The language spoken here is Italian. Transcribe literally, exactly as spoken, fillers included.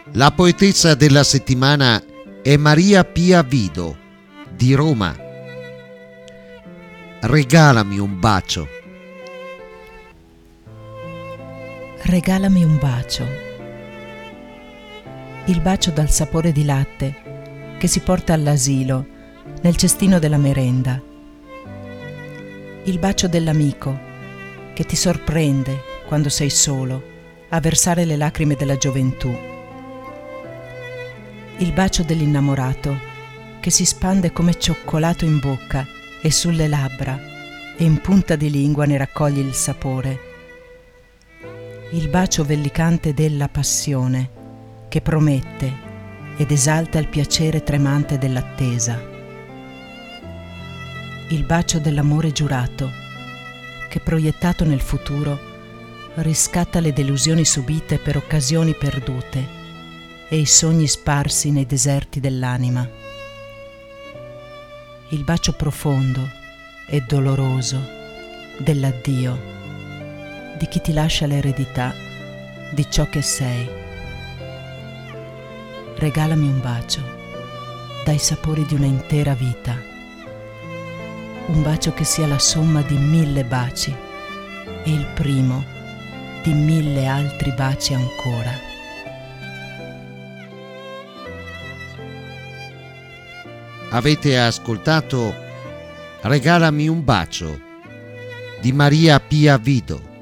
La poetessa della settimana è Maria Pia Vido, di Roma. Regalami un bacio. Regalami un bacio. Il bacio dal sapore di latte che si porta all'asilo nel cestino della merenda. Il bacio dell'amico che ti sorprende quando sei solo a versare le lacrime della gioventù. Il bacio dell'innamorato che si spande come cioccolato in bocca e sulle labbra e in punta di lingua ne raccogli il sapore. Il bacio vellicante della passione che promette ed esalta il piacere tremante dell'attesa. Il bacio dell'amore giurato che proiettato nel futuro riscatta le delusioni subite per occasioni perdute e i sogni sparsi nei deserti dell'anima. Il bacio profondo e doloroso dell'addio di chi ti lascia l'eredità di ciò che sei. Regalami un bacio dai sapori di una intera vita, un bacio che sia la somma di mille baci e il primo di mille altri baci ancora. Avete ascoltato Regalami un bacio di Maria Pia Vido.